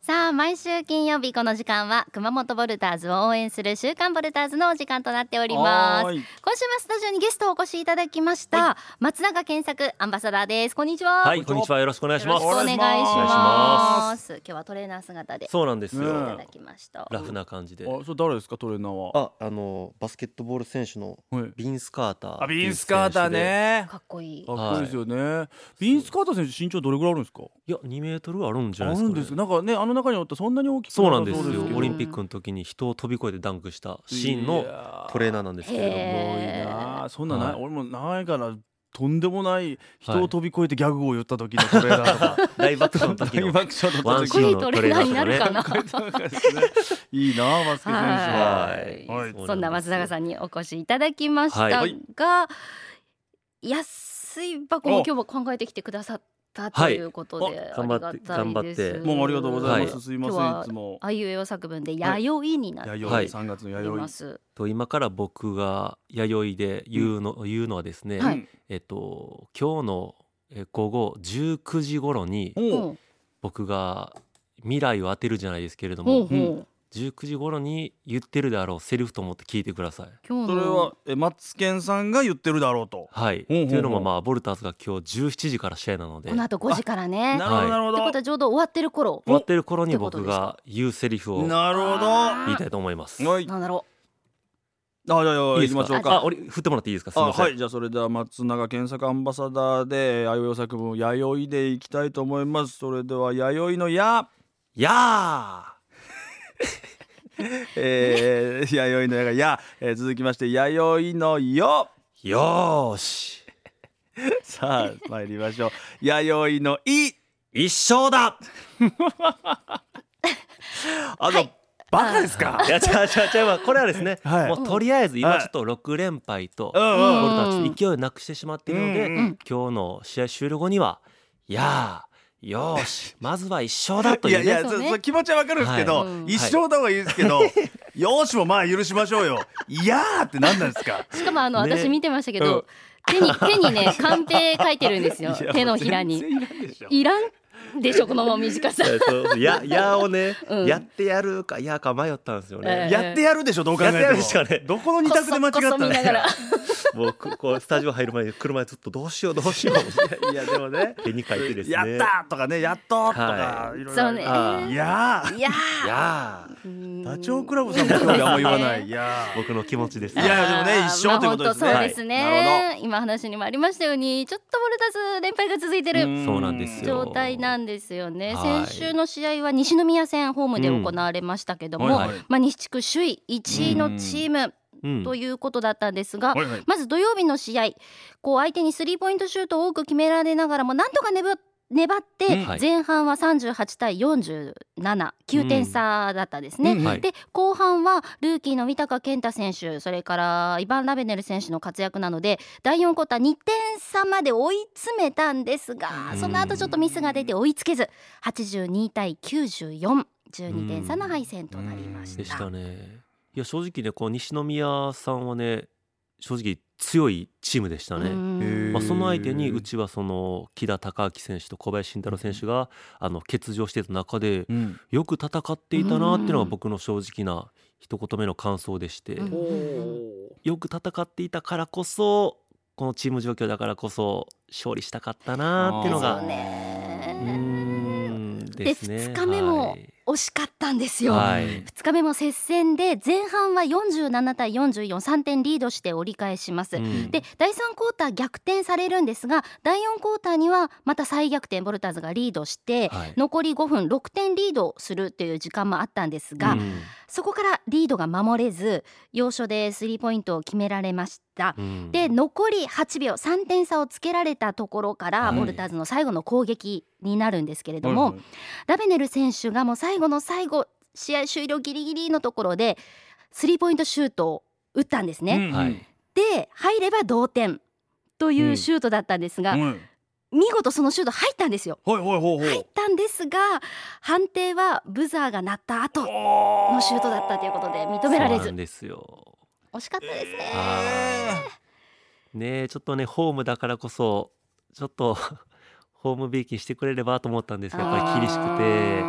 さあ毎週金曜日この時間は熊本ボルターズを応援する週刊ボルターズのお時間となっております。今週はスタジオにゲストをお越しいただきました、松永健作アンバサダーです。こんにちは。 はい、こんにちは。よろしくお願いします。 よろしくお願いします。今日はトレーナー姿でそうなんですよ、 いただきました。 ラフな感じで。 それ誰ですかトレーナーは？ バスケットボール選手のビンス・カーター。 ビンス・カーターね、 かっこいい。 かっこいいですよね、ビンス・カーター選手身長どれぐらいあるんですか？ いや2メートルあるんじゃないですか、ね、 あるんです。なんかね、あの中におってそんなに大きくそうなんですよ。 そうですけどオリンピックの時に人を飛び越えてダンクしたシーンのトレーナーなんですけれども。 すごいな。そんなない、俺もないからとんでもない人を飛び越えてギャグを言った時のトレーナーとか、 大爆笑の時のワンシーンのトレーナーとかね。 いいなバスケ選手は。そんな松永さんにお越しいただきましたが、安い箱も今日は考えてきてくださったということで、 頑張ってもうありがとうございます。すいません、いつもあいうえお作文で弥生になっています。 3月の弥生と、今から僕が弥生で言うのはですね、今日の午後19時頃に僕が未来を当てるじゃないですけれども、19時頃に言ってるであろうセリフと思って聞いてください。 それは松健さんが言ってるだろうと。 はい。っていうのもボルターズが今日17時から試合なので、 この後5時からね。 なるほどなるほど。 ってことはちょうど終わってる頃に僕が言うセリフを言いたいと思います。 なんだろう。 行きましょうか。 振ってもらっていいですか？すみません。 はい、じゃあそれでは松永健作アンバサダーであいうえお作文弥生でいきたいと思います。それでは弥生のや弥生のやがや、続きまして弥生のよーしさあ参りましょう。弥生のい一生だバカですか？ いや違うこれはですね、もうとりあえず今ちょっと6連敗とボルターズ勢いをなくしてしまっているので、今日の試合終了後にはよーしまずは一勝だというね。 いや気持ちはわかるんですけど、一勝だ方がいいですけど、よーしもまあ許しましょうよ。いやーって何なんですか？ しかも私見てましたけど、手にねカンペ書いてるんですよ。手のひらにいらんでしょこの短さ。 やをね、やってやるかやか迷ったんですよね。 やってやるでしょ、どう考えても。どこの二択で間違ったんですか？ 僕こうスタジオ入る前に車でずっとどうしよういやでもね、 手に書いてですね、 やったとかね、やっととかいろいろ。 そうね。 いやダチョウ倶楽部さんも今日あんま言わない。いや僕の気持ちです。 いやでもね、一勝ということですね。 そうですね。今話にもありましたように、ちょっとボルターズ連敗が続いてるそうなんですよ状態なんですよね。先週の試合は西宮戦ホームで行われましたけども、西地区首位1位のチームということだったんですが、まず土曜日の試合、相手にスリーポイントシュートを多く決められながらもなんとか粘って前半は38対47、9点差だったですね。で後半はルーキーの三鷹健太選手、それからイバン・ラベネル選手の活躍なので第4クォーター2点差まで追い詰めたんですが、その後ちょっとミスが出て追いつけず82対94、12点差の敗戦となりました。 でしたね。いや正直ね、西宮さんはね、正直強いチームでしたね。その相手にうちはその木田孝明選手と小林慎太郎選手が欠場していた中でよく戦っていたなっていうのが僕の正直な一言目の感想でして、よく戦っていたからこそ、このチーム状況だからこそ勝利したかったなっていうのがですね。 2日目も惜しかったんですよ。2日目も接戦で前半は47対44、3点リードして折り返します。で第3クォーター逆転されるんですが、第4クォーターにはまた再逆転、ボルターズがリードして、残り5分6点リードするという時間もあったんですが、そこからリードが守れず要所でスリーポイントを決められました。で残り8秒、3点差をつけられたところから、ボルターズの最後の攻撃になるんですけれども、ラベネル選手がもう最後の最後、試合終了ギリギリのところでスリーポイントシュートを打ったんですね。で入れば同点というシュートだったんですが、見事そのシュート入ったんですよ。入ったんですが判定はブザーが鳴った後のシュートだったということで認められず、 そうなんですよ。 惜しかったですね。ちょっとねホームだからこそちょっとホームビーキンしてくれればと思ったんですが、やっぱり厳しくて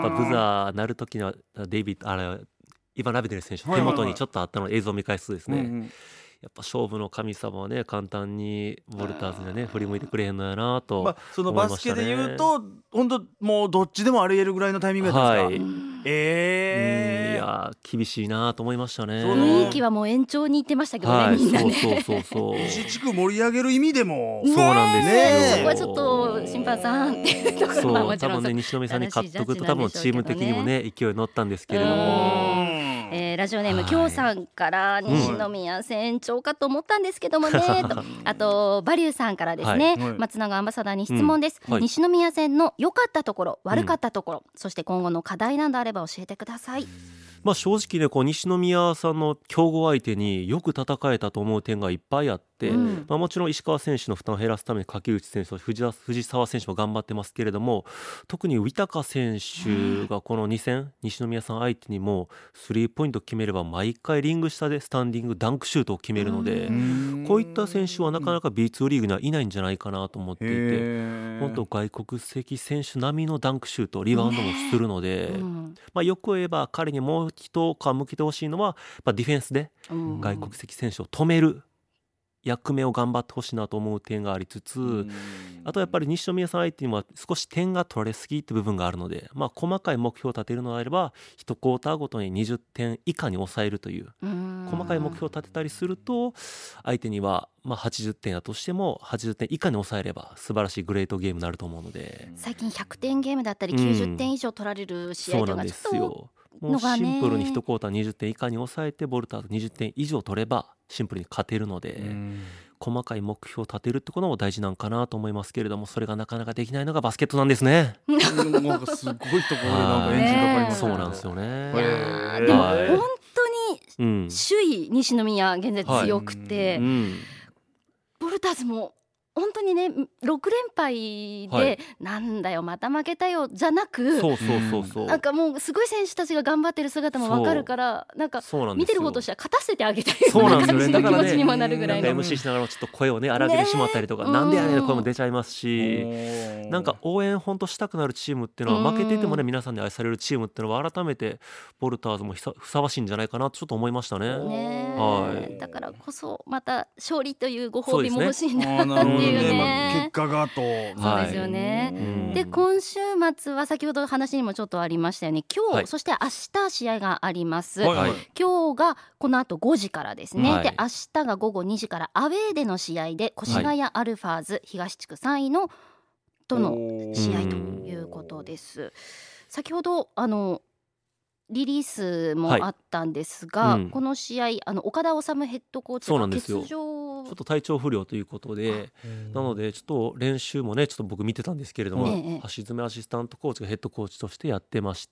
ぱブザー鳴る時のデイビッドイヴァン・ラビデル選手の手元にちょっとあったの映像を見返すとですね、やっぱ勝負の神様はね簡単にボルターズにはね振り向いてくれへんのやなとその思いましたね。 バスケで言うと本当もうどっちでもありえるぐらいのタイミングやったんですか。 いや厳しいなと思いましたね。 雰囲気はもう延長に行ってましたけどね、みんなね。 そう西地区盛り上げる意味でもそうなんですね。 そこはちょっと審判さんっていうところはもちろん多分ね西宮さんに勝っとくと多分チーム的にもね勢い乗ったんですけれども、 ラジオネームきょうさんから西宮船長かと思ったんですけどもねと、あとバリューさんからですね、松永アンバサダーに質問です。西宮線の良かったところ悪かったところ、そして今後の課題などあれば教えてください。 正直ね西宮さんの強豪相手によく戦えたと思う点がいっぱいあって、もちろん石川選手の負担を減らすために柿内選手と藤澤選手も頑張ってますけれども、特にウィタカ選手がこの2戦西宮さん相手にもスリーポイント決めれば毎回リング下でスタンディングダンクシュートを決めるので、こういった選手はなかなか B2 リーグにはいないんじゃないかなと思っていて、本当外国籍選手並みのダンクシュートリバウンドもするので、よく言えば彼にもう一皮向けてほしいのはディフェンスで外国籍選手を止める役目を頑張ってほしいなと思う点がありつつ、あとやっぱり西宮さん相手には少し点が取られすぎって部分があるので、細かい目標を立てるのであれば1クォーターごとに20点以下に抑えるという細かい目標を立てたりすると、相手には80点だとしても80点以下に抑えれば素晴らしいグレートゲームになると思うので、 最近100点ゲームだったり90点以上取られる試合というのがちょっともうシンプルに1クォーター20点以下に抑えてボルターズ20点以上取ればシンプルに勝てるので、細かい目標を立てるってことも大事なんかなと思いますけれども、それがなかなかできないのがバスケットなんですね。 なんかすごいところでなんかエンジンかかりますね。 そうなんですよね。 でも本当に首位西宮現在強くて、ボルターズも本当にね6連敗で、なんだよまた負けたよじゃなく、なんかもうすごい選手たちが頑張ってる姿も分かるから、なんか見てる方としては勝たせてあげたいような感じの気持ちにもなるぐらいの、 MC しながらちょっと声をね荒げてしまったりとか、なんでやねんの声も出ちゃいますし、なんか応援本当したくなるチームっていうのは負けていてもね皆さんに愛されるチームっていうのは改めてボルターズもふさわしいんじゃないかなとちょっと思いましたね。 だからこそまた勝利というご褒美も欲しいなっていうね、 結果がと。 そうですよね。で今週末は先ほど話にもちょっとありましたよね。今日、そして明日試合があります。今日がこの後5時からですね。で明日が午後2時からアウェーでの試合で越谷アルファーズ東地区3位のとの試合ということです。先ほどリリースもあったんですが、この試合岡田治ヘッドコーチが欠場、ちょっと体調不良ということで、なのでちょっと練習もねちょっと僕見てたんですけれども、橋爪アシスタントコーチがヘッドコーチとしてやってまして、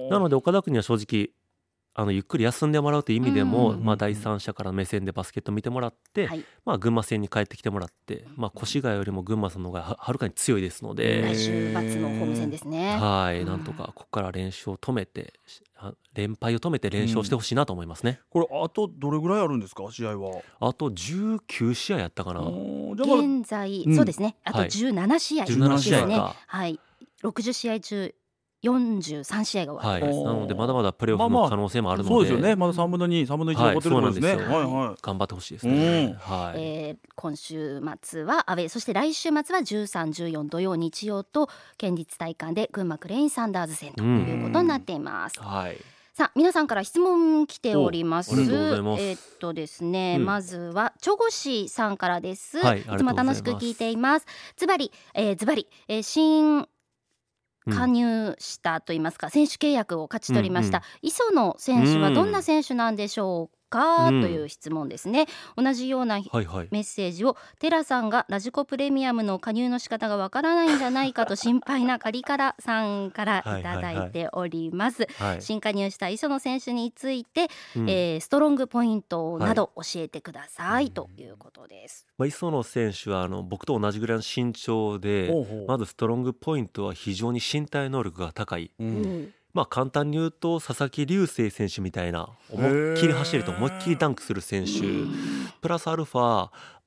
なので岡田君には正直ゆっくり休んでもらうという意味でも、第三者から目線でバスケット見てもらって、群馬戦に帰ってきてもらって、越谷よりも群馬さんの方がはるかに強いですので、 来週末のホーム戦ですね。 なんとかここから練習を止めて連敗を止めて連勝してほしいなと思いますね。 これあとどれぐらいあるんですか試合は。 あと19試合やったかな。 現在、そうですね、あと17試合ですね。17試合か。60試合中43試合が終わってます。 なのでまだまだプレーオフの可能性もあるので、 そうですよね。まだ3分の2、3分の1残ってるところですね。 頑張ってほしいですね。 今週末はアウェー、そして来週末は13、14土曜日曜と県立体育館で群馬クレインサンダーズ戦ということになっています。さあ皆さんから質問来ております。ですね、まずはチョゴシさんからです。いつも楽しく聞いています。ズバリ新加入したといいますか、選手契約を勝ち取りました磯野選手はどんな選手なんでしょうか、という質問ですね。同じようなメッセージをテラさんがラジコプレミアムの加入の仕方がわからないんじゃないかと心配なカリカラさんからいただいております。新加入した磯野選手について、ストロングポイントなど教えてください、ということです。 磯野選手は僕と同じぐらいの身長で、まずストロングポイントは非常に身体能力が高い、簡単に言うと佐々木隆星選手みたいな思いっきり走ると思いっきりダンクする選手、プラスアルファ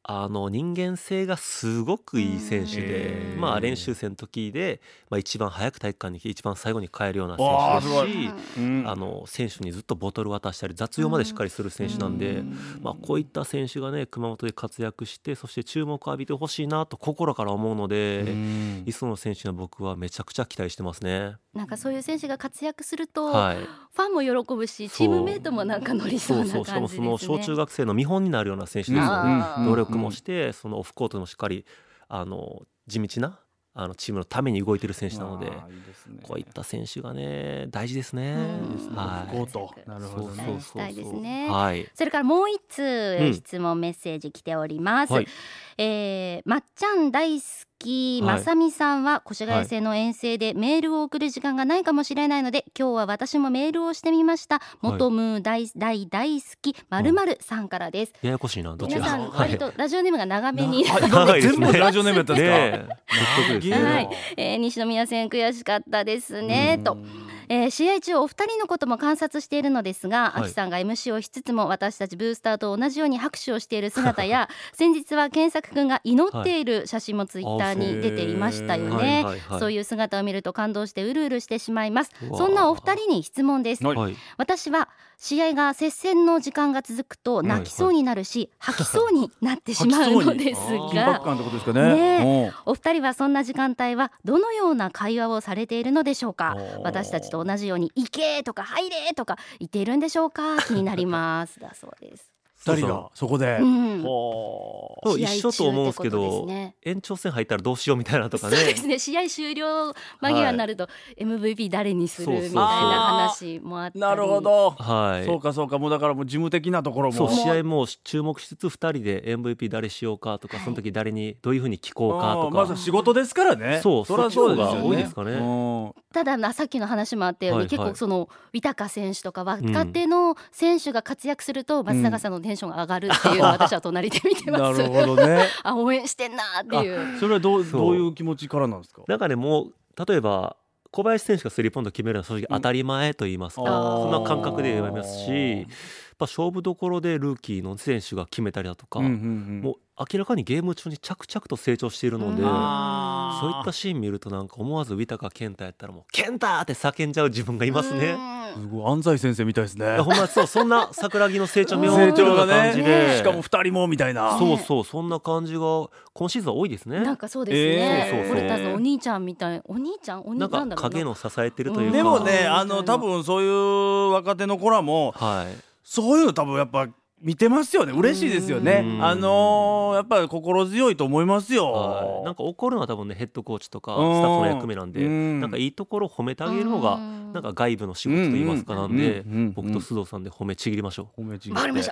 人間性がすごくいい選手で、練習生の時で、一番早く体育館に来て一番最後に帰るような選手ですし、選手にずっとボトル渡したり雑用までしっかりする選手なんで、こういった選手がね熊本で活躍して、そして注目を浴びてほしいなと心から思うので、磯野選手には僕はめちゃくちゃ期待してますね。 なんかそういう選手が活躍すると、ファンも喜ぶし、チームメイトもなんか乗りそうな感じですね。 しかもその小中学生の見本になるような選手ですよね。努力もして、そのオフコートもしっかり地道なチームのために動いてる選手なので、こういった選手がね大事ですね。 なるほどね。 したいですね。それからもう一通質問メッセージ来ております。まっちゃん大好きまさみさんは越谷線の遠征でメールを送る時間がないかもしれないので、今日は私もメールをしてみました。元ムー大好き〇〇さんからです。 ややこしいな、どちら皆さん割とラジオネームが長めに全部ラジオネームやったんですか。 西宮戦悔しかったですねと。試合中お二人のことも観察しているのですが、秋さんが MC をしつつも私たちブースターと同じように拍手をしている姿や先日は健作くんが祈っている写真もツイッターに出ていましたよね。そういう姿を見ると感動してうるうるしてしまいます。そんなお二人に質問です。私は試合が接戦の時間が続くと泣きそうになるし、吐きそうになってしまうのですが、お二人はそんな時間帯はどのような会話をされているのでしょうか。私たちと同じように行けとか入れとか言っているんでしょうか。気になりますだそうです。 2人がそこで、 一緒と思うんですけど、延長戦入ったらどうしようみたいなとかね。 そうですね、試合終了間際になると MVP 誰にするみたいな話もあったり。 なるほど、そうかもうだからもう事務的なところも、 試合も注目しつつ2人で MVP 誰しようかとか、その時誰にどういうふうに聞こうかとか、 まず仕事ですからね。そりゃそうが多いですかね。 たださっきの話もあったように、結構そのウィタカ選手とか若手の選手が活躍すると松永さんのテンションが上がるっていうのを私は隣で見てます。 なるほどね。 応援してんなっていう。 それはどういう気持ちからなんですか。 なんかね、もう例えば小林選手がスリーポイント決めるのは正直当たり前と言いますか、そんな感覚で言いますし、勝負どころでルーキーの選手が決めたりだとか、もう明らかにゲーム中に着々と成長しているので、そういったシーン見るとなんか思わずウィタカ健太やったらもう健太って叫んじゃう自分がいますね。 すごい安西先生みたいですね。 ほんまそんな桜木の成長見ようという感じで、 しかも2人もみたいな、 そんな感じが今シーズン多いですね。 なんかそうですね。これ多分お兄ちゃんみたい、お兄ちゃんなんか影の支えてるというか、 でもね、多分そういう若手の子らも、そういうの多分やっぱ見てますよね。嬉しいですよね。やっぱり心強いと思いますよ。 なんか怒るのは多分ねヘッドコーチとかスタッフの役目なんで、なんかいいところを褒めてあげるのがなんか外部の仕事と言いますか、なんで僕と須藤さんで褒めちぎりましょう。 わかりま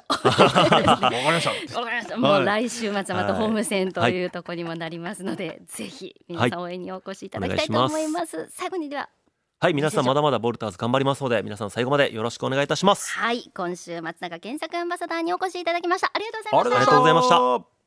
した。もう来週末またホーム戦というところにもなりますので、ぜひ皆さん応援にお越しいただきたいと思います。最後にでは皆さんまだまだボルターズ頑張りますので、皆さん最後までよろしくお願いいたします。 今週松永健作アンバサダーにお越しいただきました。ありがとうございました。 ありがとうございました。